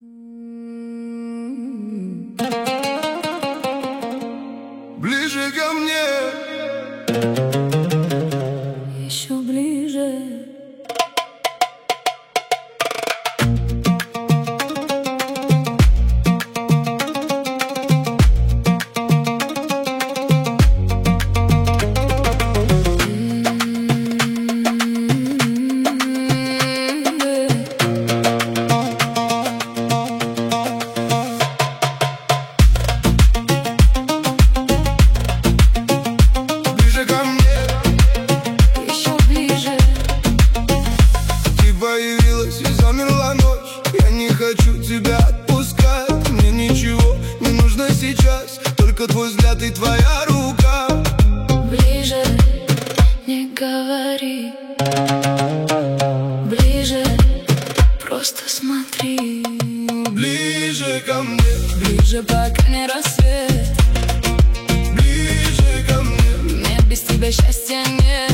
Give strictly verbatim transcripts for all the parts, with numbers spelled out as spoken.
Ближе ко мне, еще ближе. появилась и замерла ночь. Я не хочу тебя отпускать. Мне ничего не нужно сейчас, только твой взгляд и твоя рука. Ближе, не говори. Ближе, просто смотри. Ближе ко мне, ближе, пока не рассвет. Ближе ко мне, мне без тебя счастья нет.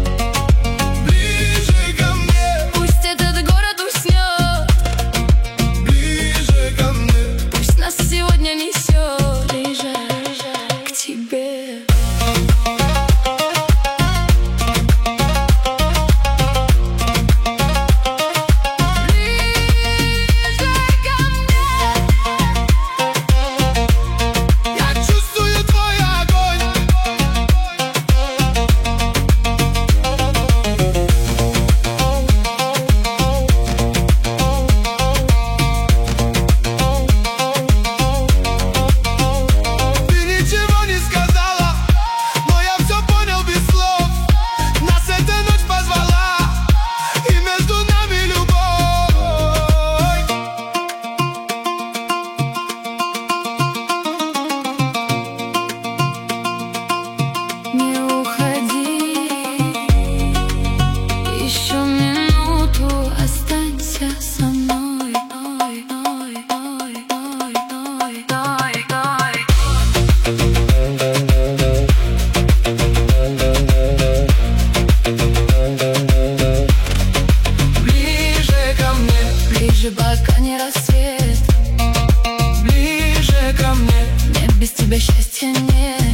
Пока не рассвет. Ближе ко мне, мне без тебя счастья нет.